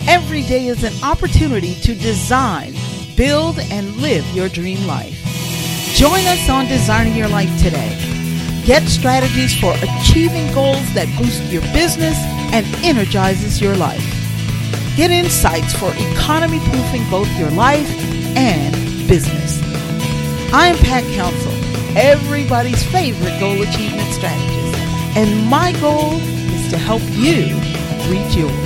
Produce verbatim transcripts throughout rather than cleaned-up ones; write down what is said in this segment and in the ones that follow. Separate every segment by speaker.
Speaker 1: Every day is an opportunity to design, build, and live your dream life. Join us on Designing Your Life today. Get strategies for achieving goals that boost your business and energizes your life. Get insights for economy-proofing both your life and business. I am Pat Council, everybody's favorite goal achievement strategist, and my goal is to help you reach yours.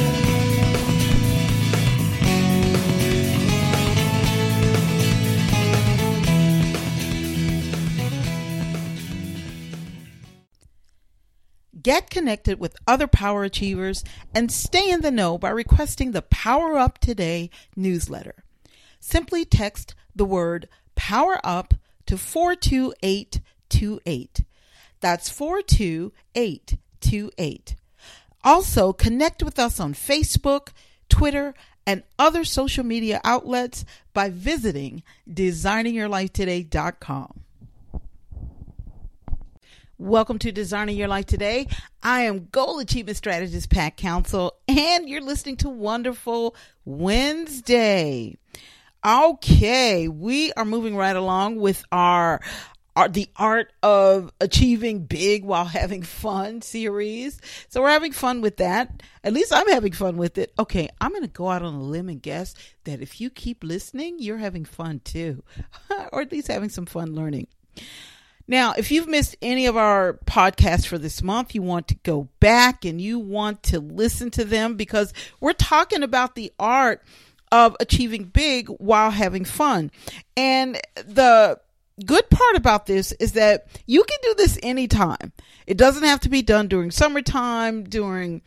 Speaker 1: Get connected with other Power Achievers and stay in the know by requesting the Power Up Today newsletter. Simply text the word Power Up to four two eight two eight. That's four two eight two eight. Also, connect with us on Facebook, Twitter, and other social media outlets by visiting designing your life today dot com. Welcome to Designing Your Life Today. I am Goal Achievement Strategist Pat Council, and you're listening to Wonderful Wednesday. Okay, we are moving right along with our, our The Art of Achieving Big While Having Fun series. So we're having fun with that. At least I'm having fun with it. Okay, I'm going to go out on a limb and guess that if you keep listening, you're having fun too, or at least having some fun learning. Now, if you've missed any of our podcasts for this month, you want to go back and you want to listen to them because we're talking about the art of achieving big while having fun. And the good part about this is that you can do this anytime. It doesn't have to be done during summertime, during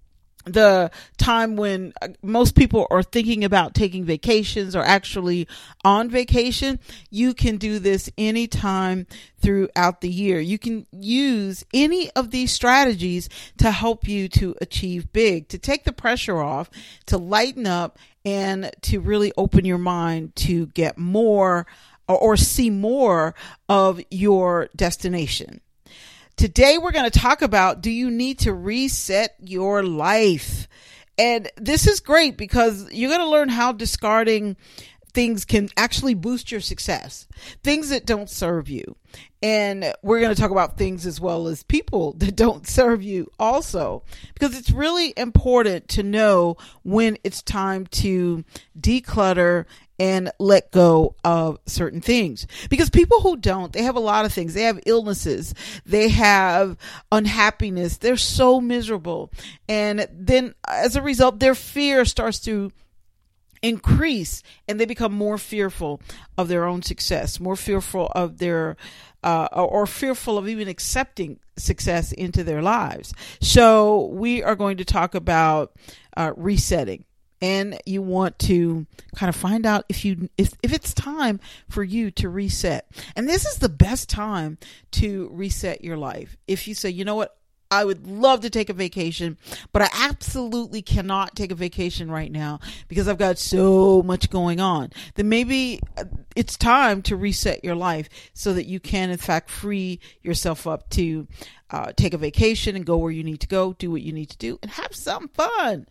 Speaker 1: the time when most people are thinking about taking vacations or actually on vacation. You can do this anytime throughout the year. You can use any of these strategies to help you to achieve big, to take the pressure off, to lighten up, and to really open your mind to get more or, or see more of your destination. Today, we're going to talk about, do you need to reset your life? And this is great because you're going to learn how discarding things can actually boost your success, things that don't serve you. And we're going to talk about things as well as people that don't serve you also, because it's really important to know when it's time to declutter and let go of certain things. Because people who don't, they have a lot of things. They have illnesses. They have unhappiness. They're so miserable. And then as a result, their fear starts to increase and they become more fearful of their own success, more fearful of their, uh, or fearful of even accepting success into their lives. So we are going to talk about uh, resetting. And you want to kind of find out if you if, if it's time for you to reset. And this is the best time to reset your life. If you say, you know what, I would love to take a vacation, but I absolutely cannot take a vacation right now because I've got so much going on, then maybe it's time to reset your life so that you can, in fact, free yourself up to uh, take a vacation and go where you need to go, do what you need to do, and have some fun.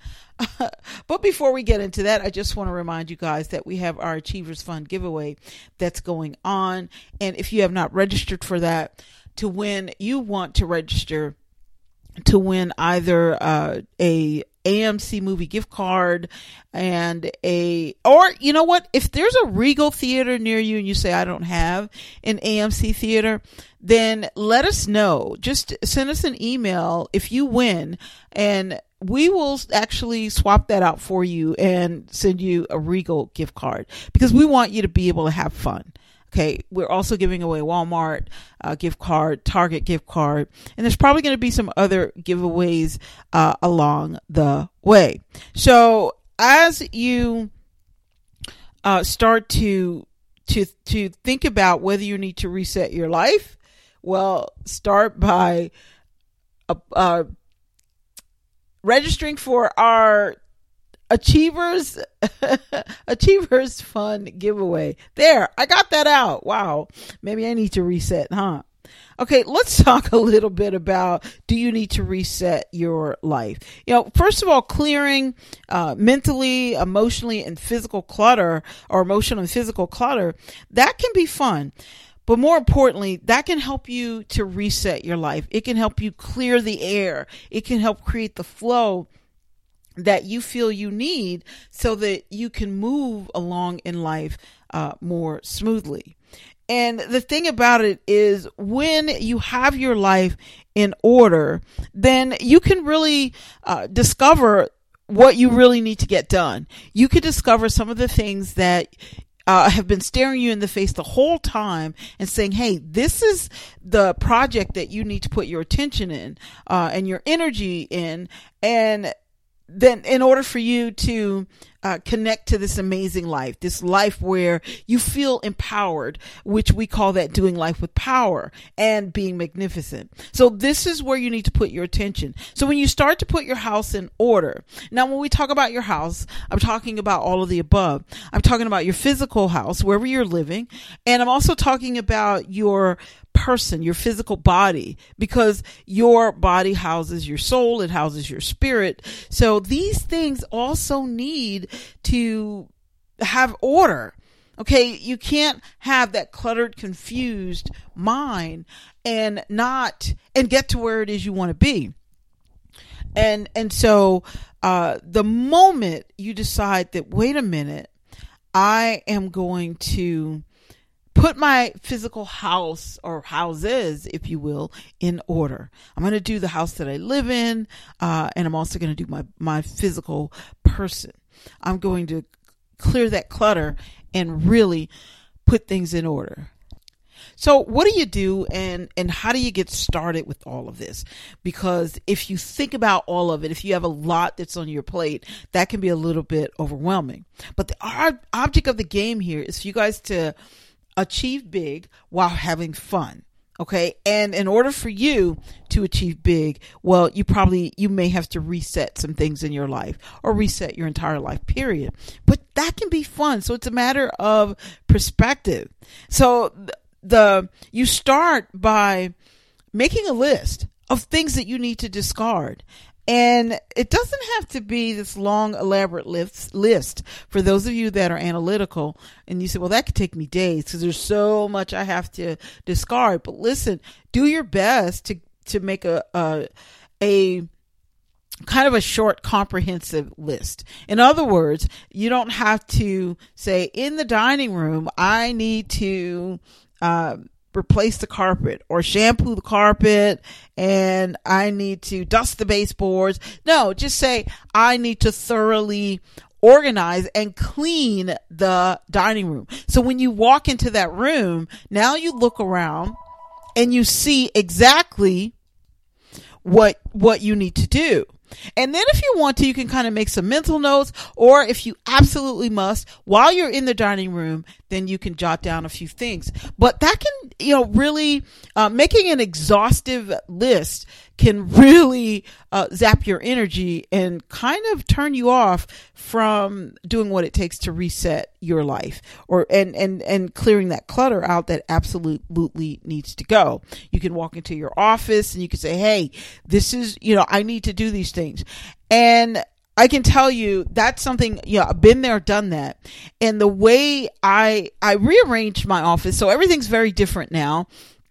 Speaker 1: But before we get into that, I just want to remind you guys that we have our Achievers Fund giveaway that's going on. And if you have not registered for that, to win, you want to register to win either uh, a A M C movie gift card and a, or you know what, if there's a Regal theater near you and you say, I don't have an A M C theater, then let us know. Just send us an email if you win, and we will actually swap that out for you and send you a Regal gift card because we want you to be able to have fun. Okay, we're also giving away Walmart uh, gift card, Target gift card, and there's probably going to be some other giveaways uh, along the way. So as you uh, start to to to think about whether you need to reset your life, well, start by uh, uh, registering for our Achievers, Achievers Fund giveaway. There, I got that out. Wow. Maybe I need to reset, huh? Okay, let's talk a little bit about, do you need to reset your life? You know, first of all, clearing uh, mentally, emotionally, and physical clutter, or emotional and physical clutter, that can be fun. But more importantly, that can help you to reset your life. It can help you clear the air. It can help create the flow that you feel you need so that you can move along in life uh, more smoothly. And the thing about it is, when you have your life in order, then you can really uh, discover what you really need to get done. You can discover some of the things that uh, have been staring you in the face the whole time and saying, hey, this is the project that you need to put your attention in uh, and your energy in. And then in order for you to uh, connect to this amazing life, this life where you feel empowered, which we call that doing life with power and being magnificent. So this is where you need to put your attention. So when you start to put your house in order, now when we talk about your house, I'm talking about all of the above. I'm talking about your physical house, wherever you're living. And I'm also talking about your person, your physical body, because your body houses your soul, it houses your spirit. So these things also need to have order. Okay, you can't have that cluttered, confused mind and not and get to where it is you want to be. And and so uh, the moment you decide that, wait a minute, I am going to put my physical house, or houses, if you will, in order. I'm going to do the house that I live in, uh, and I'm also going to do my, my physical person. I'm going to clear that clutter and really put things in order. So what do you do, and, and how do you get started with all of this? Because if you think about all of it, if you have a lot that's on your plate, that can be a little bit overwhelming. But the ob- object of the game here is for you guys to achieve big while having fun. Okay. And in order for you to achieve big, well, you probably, you may have to reset some things in your life, or reset your entire life period. But that can be fun. So it's a matter of perspective. So the, the you start by making a list of things that you need to discard. And it doesn't have to be this long, elaborate list, list for those of you that are analytical. And you say, well, that could take me days because there's so much I have to discard. But listen, do your best to, to make a, a, a kind of a short, comprehensive list. In other words, you don't have to say, in the dining room, I need to, uh, replace the carpet or shampoo the carpet, and I need to dust the baseboards. No, just say, I need to thoroughly organize and clean the dining room. So when you walk into that room, now you look around and you see exactly what, what you need to do. And then if you want to, you can kind of make some mental notes, or if you absolutely must, while you're in the dining room, then you can jot down a few things. But that can, you know, really, uh, making an exhaustive list can really uh, zap your energy and kind of turn you off from doing what it takes to reset your life, or and and and clearing that clutter out that absolutely needs to go. You can walk into your office and you can say, hey, this is, you know, I need to do these things. And I can tell you that's something, you know, I've been there, done that. And the way I I rearranged my office, so everything's very different now.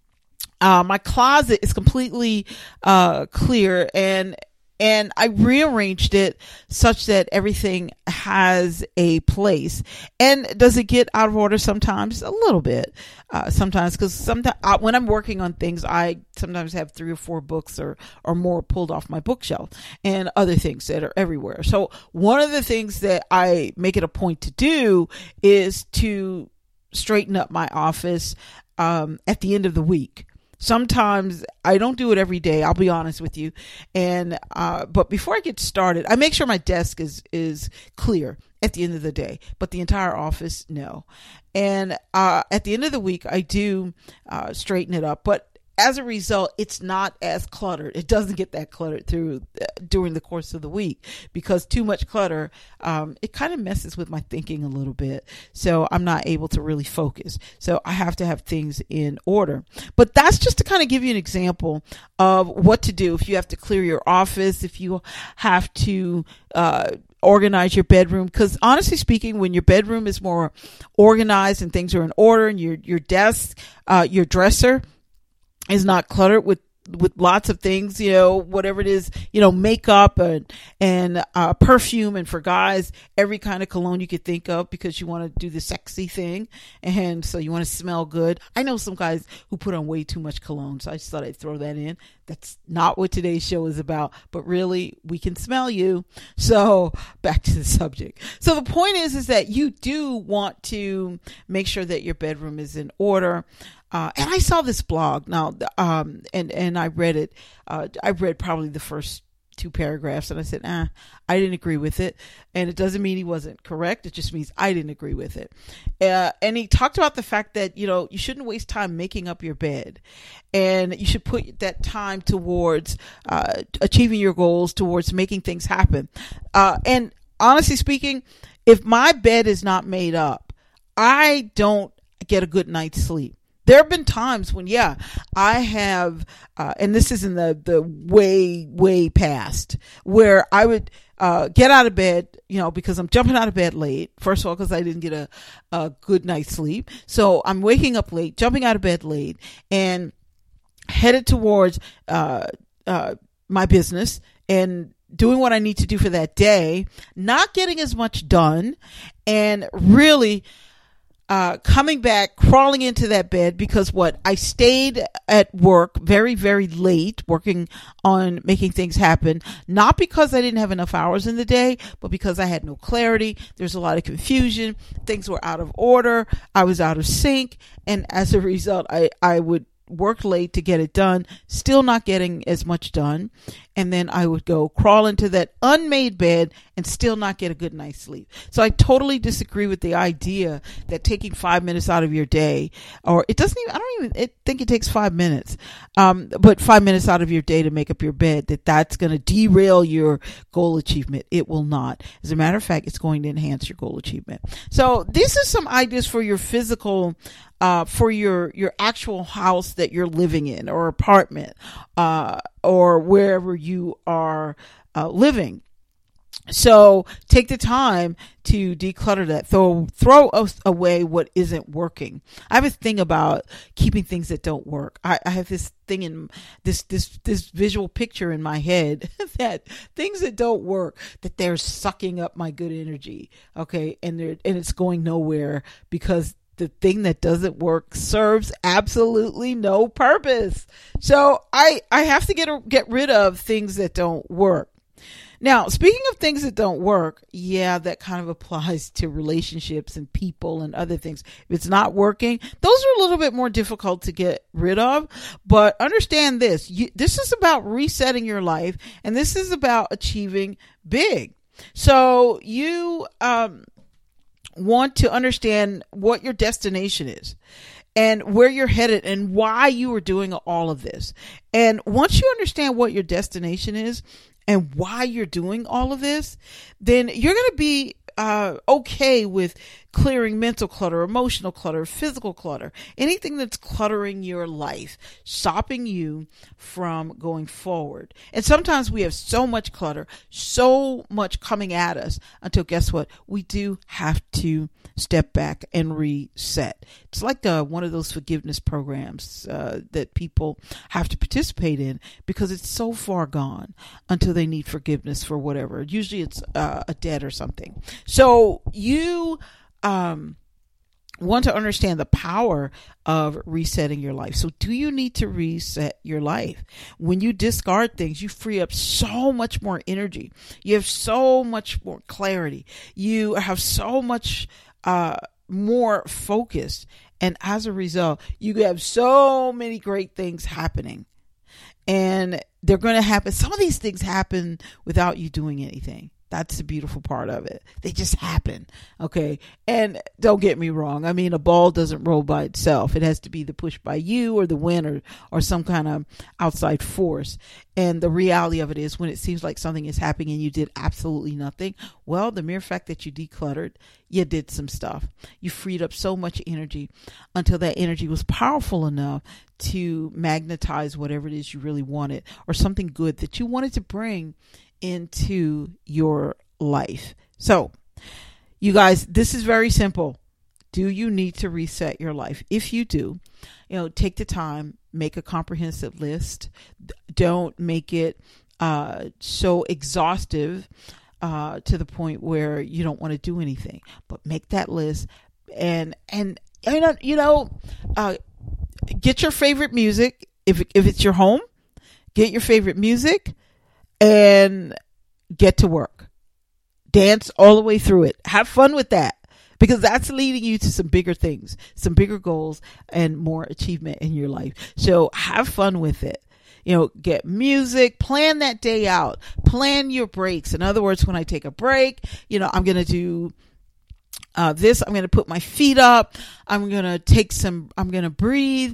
Speaker 1: Uh, my closet is completely uh, clear, and and I rearranged it such that everything has a place. And does it get out of order sometimes? A little bit, uh, sometimes, because sometimes uh, when I'm working on things, I sometimes have three or four books or or more pulled off my bookshelf, and other things that are everywhere. So one of the things that I make it a point to do is to straighten up my office um, at the end of the week. Sometimes I don't do it every day, I'll be honest with you. And, uh, but before I get started, I make sure my desk is, is clear at the end of the day, but the entire office, no. And, uh, at the end of the week, I do, uh, straighten it up. But as a result, it's not as cluttered. It doesn't get that cluttered through uh, during the course of the week, because too much clutter, um, it kind of messes with my thinking a little bit. So I'm not able to really focus. So I have to have things in order. But that's just to kind of give you an example of what to do if you have to clear your office, if you have to uh, organize your bedroom. Because honestly speaking, when your bedroom is more organized and things are in order, and your your desk, uh, your dresser is not cluttered with with lots of things, you know, whatever it is, you know, makeup and, and, uh, perfume, and for guys, every kind of cologne you could think of, because you want to do the sexy thing. And so you want to smell good. I know some guys who put on way too much cologne, so I just thought I'd throw that in. That's not what today's show is about, but really, we can smell you. So back to the subject. So the point is, is that you do want to make sure that your bedroom is in order. Uh, and I saw this blog now, um, and, and I read it. Uh, I read probably the first two paragraphs, and I said, ah, I didn't agree with it. And it doesn't mean he wasn't correct. It just means I didn't agree with it. Uh, and he talked about the fact that, you know, you shouldn't waste time making up your bed, and you should put that time towards, uh, achieving your goals, towards making things happen. Uh, and honestly speaking, if my bed is not made up, I don't get a good night's sleep. There have been times when, yeah, I have, uh, and this is in the, the way, way past, where I would uh, get out of bed, you know, because I'm jumping out of bed late. First of all, because I didn't get a, a good night's sleep. So I'm waking up late, jumping out of bed late, and headed towards uh, uh, my business and doing what I need to do for that day, not getting as much done, and really Uh, coming back, crawling into that bed, because what I stayed at work very, very late, working on making things happen, not because I didn't have enough hours in the day, but because I had no clarity. There's a lot of confusion. Things were out of order. I was out of sync. And as a result, I, I would work late to get it done, still not getting as much done. And then I would go crawl into that unmade bed and still not get a good night's sleep. So I totally disagree with the idea that taking five minutes out of your day, or it doesn't even, I don't even it, think it takes five minutes, um, but five minutes out of your day to make up your bed, that that's going to derail your goal achievement. It will not. As a matter of fact, it's going to enhance your goal achievement. So these are some ideas for your physical, uh, for your, your actual house that you're living in, or apartment, uh, or wherever you are uh, living. So take the time to declutter that. Throw, throw away what isn't working. I have a thing about keeping things that don't work. I, I have this thing in this, this, this visual picture in my head that things that don't work, that they're sucking up my good energy. Okay. And they're, and it's going nowhere, because the thing that doesn't work serves absolutely no purpose. So I, I have to get, get rid of things that don't work. Now, speaking of things that don't work, yeah, that kind of applies to relationships and people and other things. If it's not working, those are a little bit more difficult to get rid of. But understand this, you, this is about resetting your life, and this is about achieving big. So you um, want to understand what your destination is, and where you're headed, and why you are doing all of this. And once you understand what your destination is and why you're doing all of this, then you're going to be uh, okay with clearing mental clutter, emotional clutter, physical clutter, anything that's cluttering your life, stopping you from going forward. And sometimes we have so much clutter, so much coming at us, until guess what? We do have to step back and reset. It's like uh, one of those forgiveness programs uh, that people have to participate in, because it's so far gone until they need forgiveness for whatever. Usually it's uh, a debt or something. So you um, want to understand the power of resetting your life. So do you need to reset your life? When you discard things, you free up so much more energy. You have so much more clarity. You have so much uh, more focus. And as a result, you have so many great things happening. And they're going to happen. Some of these things happen without you doing anything. That's the beautiful part of it. They just happen. Okay. And don't get me wrong. I mean, a ball doesn't roll by itself. It has to be the push by you or the wind or, or some kind of outside force. And the reality of it is when it seems like something is happening and you did absolutely nothing, well, the mere fact that you decluttered, you did some stuff. You freed up so much energy until that energy was powerful enough to magnetize whatever it is you really wanted or something good that you wanted to bring into your life. So, you guys, this is very simple. Do you need to reset your life? If you do, you know, take the time, make a comprehensive list. Don't make it uh, so exhaustive uh, to the point where you don't want to do anything. But make that list, and and you know, you know, uh, get your favorite music. If if it's your home, get your favorite music. And get to work. Dance all the way through it. Have fun with that, because that's leading you to some bigger things, some bigger goals, and more achievement in your life. So have fun with it. You know, get music, plan that day out, plan your breaks. In other words, when I take a break, you know, I'm going to do uh, this. I'm going to put my feet up. I'm going to take some, I'm going to breathe.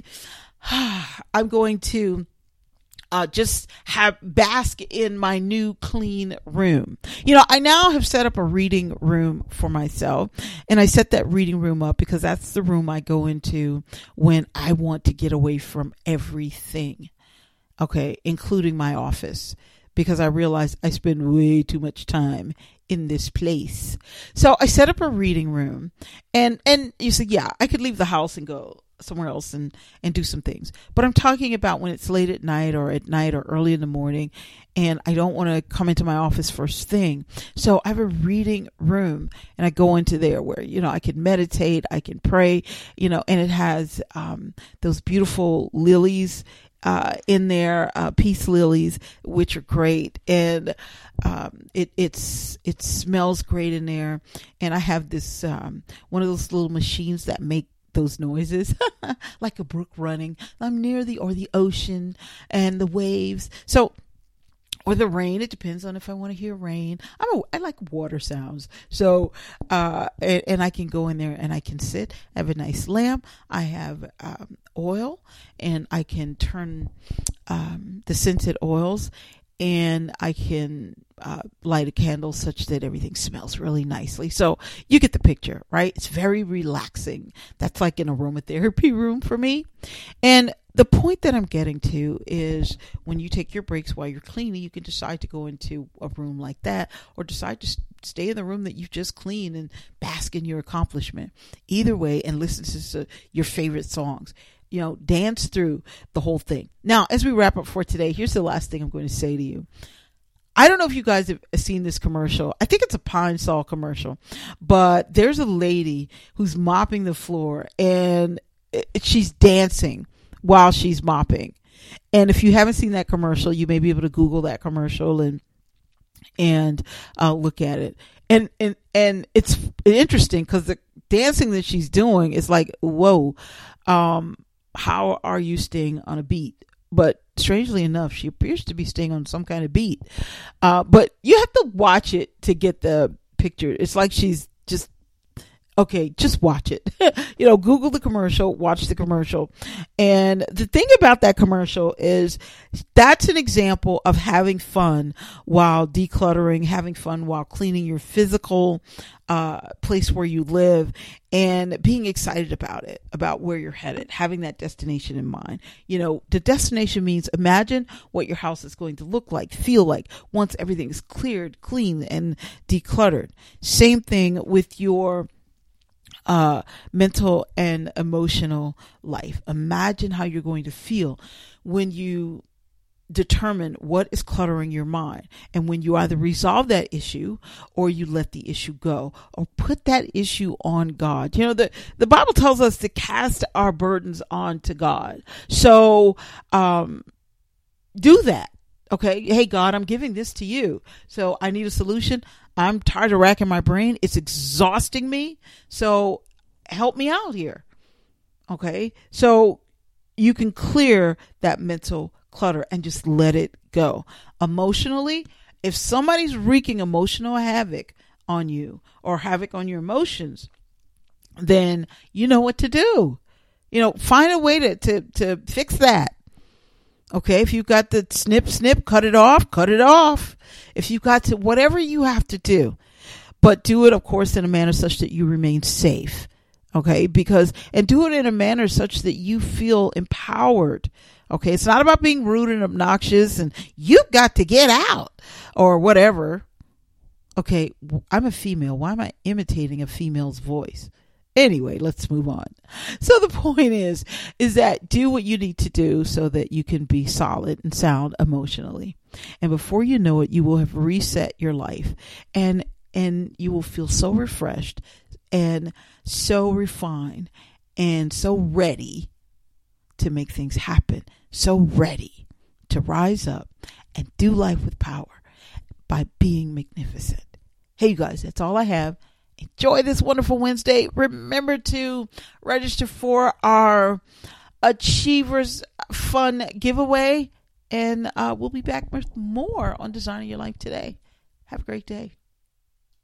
Speaker 1: I'm going to Uh, just have bask in my new clean room. You know, I now have set up a reading room for myself, and I set that reading room up because that's the room I go into when I want to get away from everything. Okay. Including my office, because I realize I spend way too much time in this place. So I set up a reading room, and, and you say, yeah, I could leave the house and go somewhere else and, and do some things. But I'm talking about when it's late at night or at night or early in the morning, and I don't want to come into my office first thing. So I have a reading room, and I go into there where, you know, I can meditate, I can pray, you know, and it has um, those beautiful lilies uh, in there, uh, peace lilies, which are great. And um, it, it's, it smells great in there. And I have this, um, one of those little machines that make those noises like a brook running. I'm near the or the ocean and the waves. So, or the rain. It depends on if I want to hear rain. I'm a, I like water sounds. So, uh, and, and I can go in there and I can sit. I have a nice lamp. I have um, oil, and I can turn um, the scented oils, and I can uh, light a candle such that everything smells really nicely. So you get the picture, right? It's very relaxing. That's like an aromatherapy room for me. And the point that I'm getting to is when you take your breaks while you're cleaning, you can decide to go into a room like that, or decide to stay in the room that you've just cleaned and bask in your accomplishment. Either way, and listen to your favorite songs. You know, dance through the whole thing. Now, as we wrap up for today, here's the last thing I'm going to say to you. I don't know if you guys have seen this commercial. I think it's a Pine Sol commercial, but there's a lady who's mopping the floor, and she's dancing while she's mopping. And if you haven't seen that commercial, you may be able to Google that commercial and and uh, look at it. And and and it's interesting because the dancing that she's doing is like, whoa, um, how are you staying on a beat? But strangely enough, she appears to be staying on some kind of beat. Uh, but you have to watch it to get the picture. It's like she's just, okay, just watch it. You know, Google the commercial, watch the commercial. And the thing about that commercial is that's an example of having fun while decluttering, having fun while cleaning your physical uh, place where you live, and being excited about it, about where you're headed, having that destination in mind. You know, the destination means imagine what your house is going to look like, feel like once everything's cleared, clean, and decluttered. Same thing with your Uh, mental and emotional life. Imagine how you're going to feel when you determine what is cluttering your mind, and when you either resolve that issue or you let the issue go, or put that issue on God. You know, the, the Bible tells us to cast our burdens onto God. So, um, do that. Okay. Hey, God, I'm giving this to you. So I need a solution. I'm tired of racking my brain. It's exhausting me. So help me out here. Okay. So you can clear that mental clutter and just let it go. Emotionally, If somebody's wreaking emotional havoc on you or havoc on your emotions, then you know what to do. You know, find a way to, to, to fix that. Okay. If you've got the snip, snip, cut it off, cut it off. If you've got to, whatever you have to do, but do it, of course, in a manner such that you remain safe. Okay. Because, and do it in a manner such that you feel empowered. Okay. It's not about being rude and obnoxious and you've got to get out or whatever. Okay. I'm a female. Why am I imitating a female's voice? Anyway, let's move on. So the point is, is that do what you need to do so that you can be solid and sound emotionally. And before you know it, you will have reset your life and, and you will feel so refreshed and so refined and so ready to make things happen. So ready to rise up and do life with power by being magnificent. Hey, you guys, that's all I have. Enjoy this wonderful Wednesday. Remember to register for our Achievers Fun giveaway. And uh, we'll be back with more on Designing Your Life Today. Have a great day.